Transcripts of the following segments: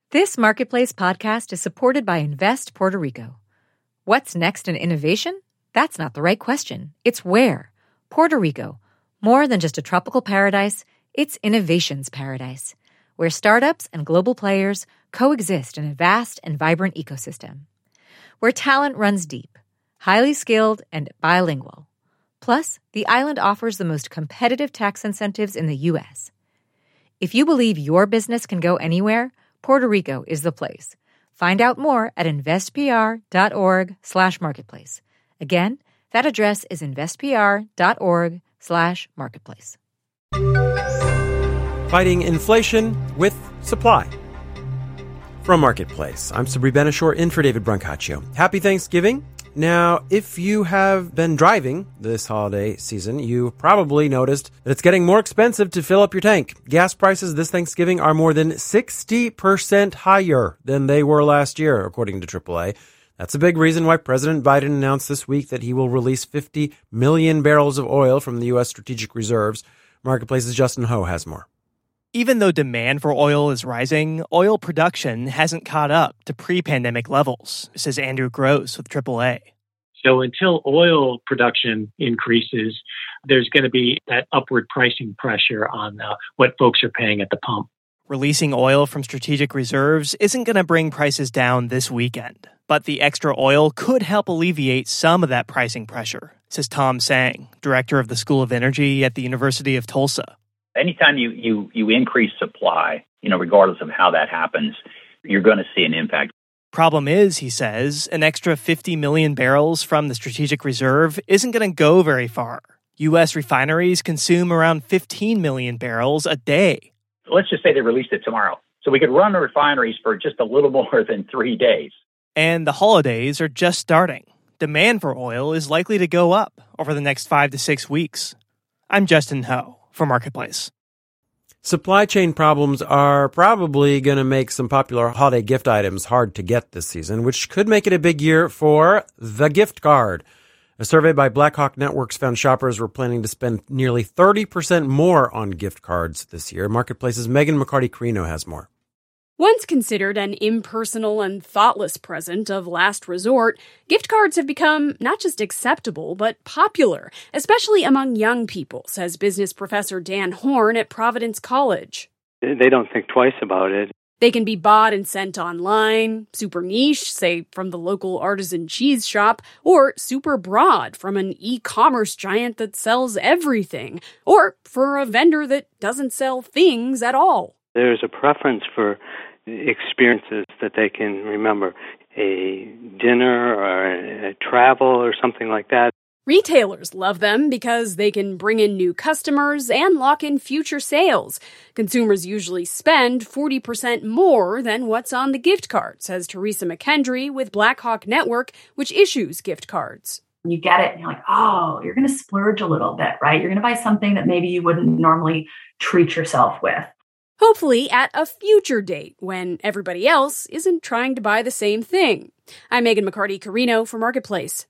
This Marketplace podcast is supported by Invest Puerto Rico. What's next in innovation? That's not the right question. It's where. Puerto Rico. More than just a tropical paradise, it's innovation's paradise, where startups and global players coexist in a vast and vibrant ecosystem. Where talent runs deep, highly skilled, and bilingual. Plus, the island offers the most competitive tax incentives in the U.S. If you believe your business can go anywhere, Puerto Rico is the place. Find out more at investpr.org/marketplace. Again, that address is investpr.org/marketplace. Fighting inflation with supply. From Marketplace, I'm Sabri Benishore in for David Brancaccio. Happy Thanksgiving. Now, if you have been driving this holiday season, you probably noticed that it's getting more expensive to fill up your tank. Gas prices this Thanksgiving are more than 60% higher than they were last year, according to AAA. That's a big reason why President Biden announced this week that he will release 50 million barrels of oil from the U.S. strategic reserves. Marketplace's Justin Ho has more. Even though demand for oil is rising, oil production hasn't caught up to pre-pandemic levels, says Andrew Gross with AAA. So until oil production increases, there's going to be that upward pricing pressure on what folks are paying at the pump. Releasing oil from strategic reserves isn't going to bring prices down this weekend, but the extra oil could help alleviate some of that pricing pressure, says Tom Sang, director of the School of Energy at the University of Tulsa. Anytime you increase supply, regardless of how that happens, you're going to see an impact. Problem is, he says, an extra 50 million barrels from the strategic reserve isn't going to go very far. U.S. refineries consume around 15 million barrels a day. Let's just say they released it tomorrow. So we could run the refineries for just a little more than 3 days. And the holidays are just starting. Demand for oil is likely to go up over the next 5 to 6 weeks. I'm Justin Ho for Marketplace. Supply chain problems are probably going to make some popular holiday gift items hard to get this season, which could make it a big year for the gift card. A survey by Blackhawk Networks found shoppers were planning to spend nearly 30% more on gift cards this year. Marketplace's Megan McCarty-Carino has more. Once considered an impersonal and thoughtless present of last resort, gift cards have become not just acceptable, but popular, especially among young people, says business professor Dan Horn at Providence College. They don't think twice about it. They can be bought and sent online, super niche, say from the local artisan cheese shop, or super broad from an e-commerce giant that sells everything, or for a vendor that doesn't sell things at all. There's a preference for experiences that they can remember, a dinner or a travel or something like that. Retailers love them because they can bring in new customers and lock in future sales. Consumers usually spend 40% more than what's on the gift card, says Teresa McKendry with Blackhawk Network, which issues gift cards. You get it and you're like, oh, you're going to splurge a little bit, right? You're going to buy something that maybe you wouldn't normally treat yourself with. Hopefully at a future date when everybody else isn't trying to buy the same thing. I'm Megan McCarty-Carino for Marketplace.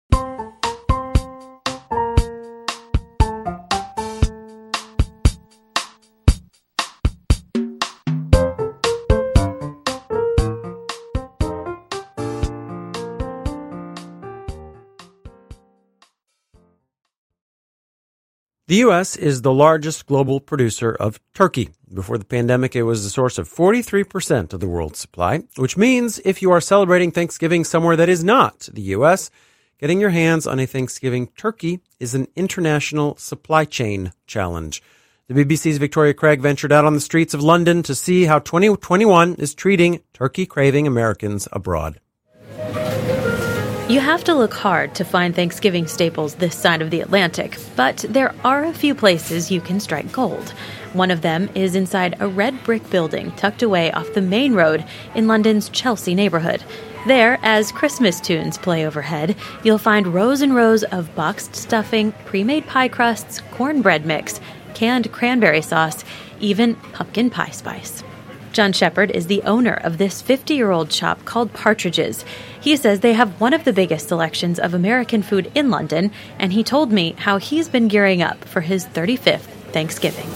The U.S. is the largest global producer of turkey. Before the pandemic, it was the source of 43% of the world's supply, which means if you are celebrating Thanksgiving somewhere that is not the U.S., getting your hands on a Thanksgiving turkey is an international supply chain challenge. The BBC's Victoria Craig ventured out on the streets of London to see how 2021 is treating turkey-craving Americans abroad. You have to look hard to find Thanksgiving staples this side of the Atlantic, but there are a few places you can strike gold. One of them is inside a red brick building tucked away off the main road in London's Chelsea neighborhood. There, as Christmas tunes play overhead, you'll find rows and rows of boxed stuffing, pre-made pie crusts, cornbread mix, canned cranberry sauce, even pumpkin pie spice. John Shepard is the owner of this 50-year-old shop called Partridge's. He says they have one of the biggest selections of American food in London, and he told me how he's been gearing up for his 35th Thanksgiving.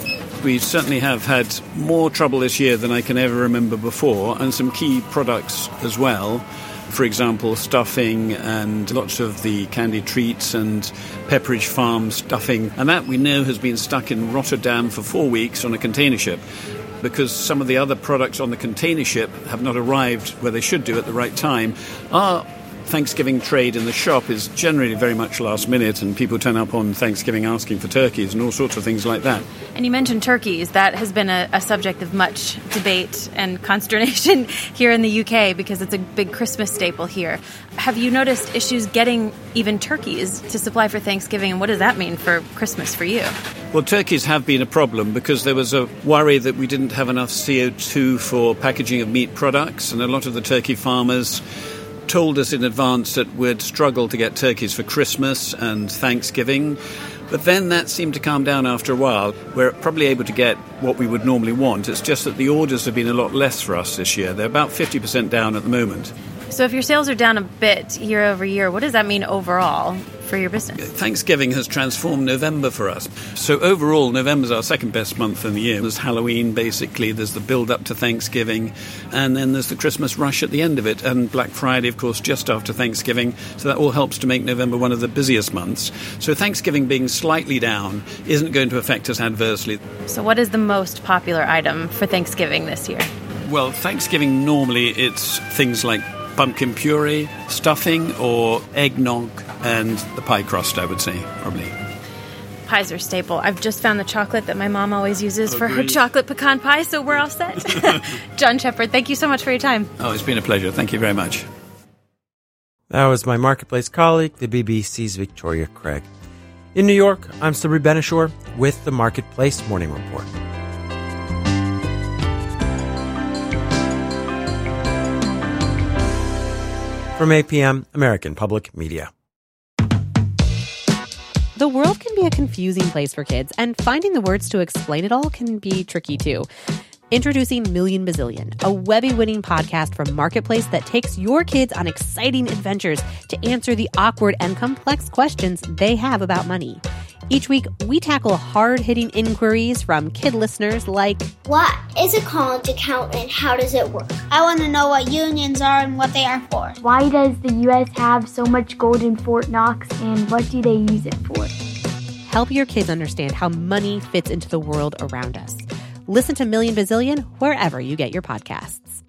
We certainly have had more trouble this year than I can ever remember before, and some key products as well. For example, stuffing and lots of the candied treats and Pepperidge Farm stuffing. And that we know has been stuck in Rotterdam for 4 weeks on a container ship, because some of the other products on the container ship have not arrived where they should do at the right time. Our Thanksgiving trade in the shop is generally very much last minute, and people turn up on Thanksgiving asking for turkeys and all sorts of things like that. And you mentioned turkeys. That has been a subject of much debate and consternation here in the UK because it's a big Christmas staple here. Have you noticed issues getting even turkeys to supply for Thanksgiving, and what does that mean for Christmas for you? Well, turkeys have been a problem because there was a worry that we didn't have enough CO2 for packaging of meat products, and a lot of the turkey farmers told us in advance that we'd struggle to get turkeys for Christmas and Thanksgiving. But then that seemed to calm down after a while. We're probably able to get what we would normally want. It's just that the orders have been a lot less for us this year. They're about 50% down at the moment. So if your sales are down a bit year over year, what does that mean overall for your business? Thanksgiving has transformed November for us. So overall, November's our second best month in the year. There's Halloween, basically. There's the build-up to Thanksgiving. And then there's the Christmas rush at the end of it. And Black Friday, of course, just after Thanksgiving. So that all helps to make November one of the busiest months. So Thanksgiving being slightly down isn't going to affect us adversely. So what is the most popular item for Thanksgiving this year? Well, Thanksgiving, normally it's things like pumpkin puree, stuffing, or eggnog, and the pie crust, I would say, probably. Pies are staple. I've just found the chocolate that my mom always uses for her chocolate pecan pie, so we're all set. John Shepherd, thank you so much for your time. Oh, it's been a pleasure. Thank you very much. That was my Marketplace colleague, the BBC's Victoria Craig. In New York, I'm Sabri Benishore with the Marketplace Morning Report. From APM, American Public Media. The world can be a confusing place for kids, and finding the words to explain it all can be tricky too. Introducing Million Bazillion, a Webby-winning podcast from Marketplace that takes your kids on exciting adventures to answer the awkward and complex questions they have about money. Each week, we tackle hard-hitting inquiries from kid listeners like, what is a college account and how does it work? I want to know what unions are and what they are for. Why does the U.S. have so much gold in Fort Knox, and what do they use it for? Help your kids understand how money fits into the world around us. Listen to Million Bazillion wherever you get your podcasts.